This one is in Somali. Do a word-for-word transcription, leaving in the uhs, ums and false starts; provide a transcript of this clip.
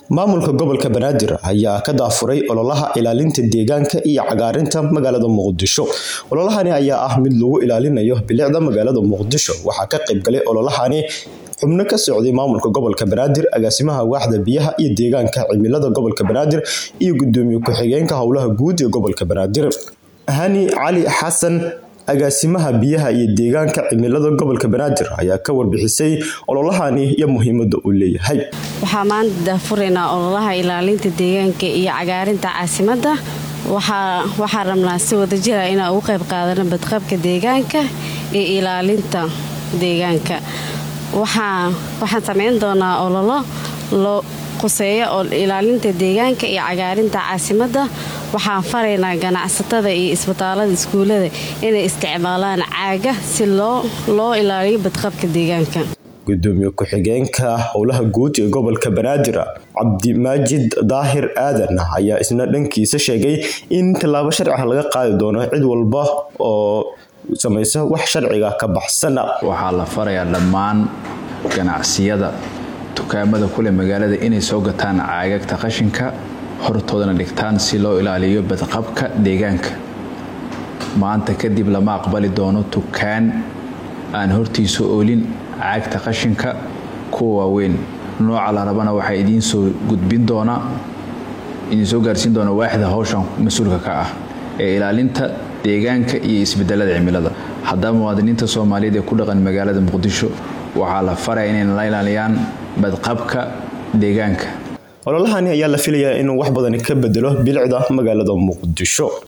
maamulka gobolka Banaadir ayaa ka daafuray ololaha ilaalinta deegaanka iyo cagaarinta magaalada Muqdisho. Ololahani ayaa ah mid lagu ilaalinayo bilicda magaalada Muqdisho. Waxaa ka qayb galay ololahani xubno ka socday maamulka gobolka Banaadir, agaasimaha waaxda biyaha iyo deegaanka cimilada gobolka Banaadir iyo gudoomiye ku-xigeenka howlaha guud ee gobolka Banaadir. Hani Cali Xasan, agaasimaha biyaha iyo deegaanka cimilada gobolka Banaadir, ayaa ka warbixisay ololahani iyo muhiimadda uu leeyahay. Waxaa maanta daafureynaa ololaha ilaalinta deegaanka iyo cagaarinta caasimadda. Waxaa waxaa rabnaa si wadajir ah inaan uga qayb qaadano badqabka deegaanka iyo ilaalinta deegaanka. Waxaa waxaan sameyn doonaa ololo loo quseeyo oo ilaalinta deegaanka iyo cagaarinta caasimadda. Waxaan faraynaa ganacsatada iyo isbitaalada iskuulada inay isticmaalaan caaga si loo loo ilaaliyo badqabka deegaanka. Gudoomiye ku-xigeenka howlaha guud ee gobolka Banaadir, Cabdimaajid Daahir Aadan, ayaa isna dhankiisa sheegay in tallaabo sharci ah laga qaadi doono cid walba oo samaysa wax sharciga ka baxsan. Waxaa la farayaa dhammaan ganacsiyada dukaamada kule magaalada inay soo gataan caagagta qashinka hortoodana dhigtaan si loo ilaaliyo badqabka deegaanka. Maanta kadib lama aqbali doono dukaan aan hortiisa oolin caagta qashinka kuwa waaweyn. Nooca la rabana waxaa idiin soo gudbin doona idiin soo gaarsiin doona waaxda hawshan mas'uulka ka ah ee ilaalinta deegaanka iyo isbedelada cimilada. Haddaba muwaadiniinta Soomaaliyeed ee ku dhaqan magaalada Muqdisho waxaa la farayaa inay la ilaaliyaan badqabka deegaanka. Ololahani ayaa la filayaa inuu wax badan ka bedelo bilicda magaalada Muqdisho.